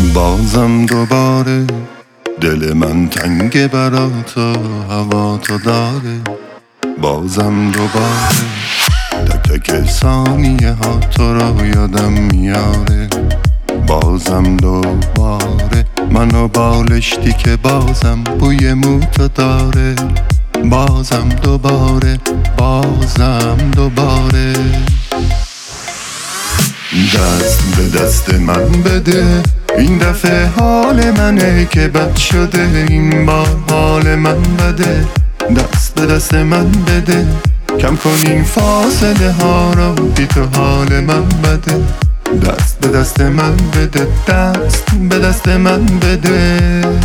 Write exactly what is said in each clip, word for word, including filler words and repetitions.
بازم دوباره دل من تنگ برات و هوا تو داره. بازم دوباره تک تک ثانیه ها تو رو یادم میاره. بازم دوباره منو بالشتی که بازم بوی موتو داره. بازم دوباره بازم دوباره دست به دست من بده. این دفعه حال منه که بد شده، این بار حال من بده. دست به دست من بده، کم کن این فاصله ها رو، بی تو حال من بده. دست به دست من بده، دست به دست من بده.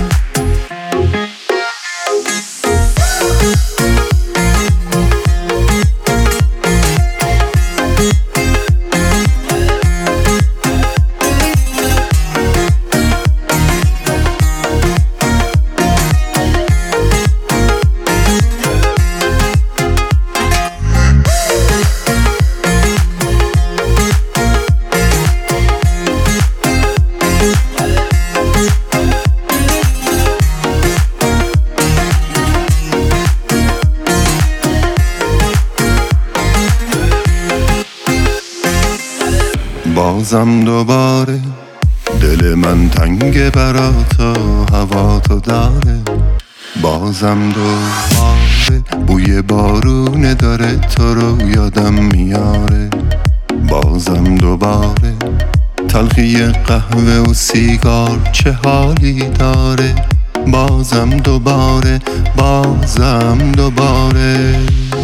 بازم دوباره دل من تنگ برات و هوا تو داره. بازم دوباره بوی بارونه داره، تو رو یادم میاره. بازم دوباره تلخی قهوه و سیگار چه حالی داره. بازم دوباره بازم دوباره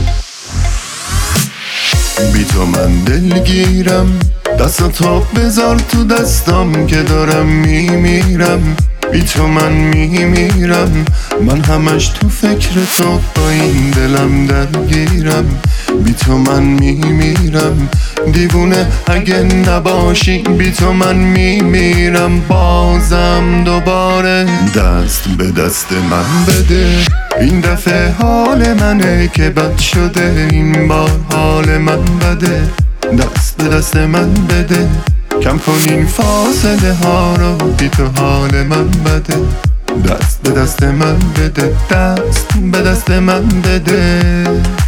بی تو من دلگیرم، دستاتو بذار تو دستم که دارم میمیرم. بی تو من میمیرم، من همش تو فکر تو با این دلم درگیرم. بی تو من میمیرم دیوونه اگه نباشی، بی تو من میمیرم. بازم دوباره دست به دست من بده. این دفعه حال منه که بد شده، این بار حال من بده. دست به دست من بده، کم کن این فاصله ها رو، بی تو حال من بده. دست به دست من بده، دست به دست من بده.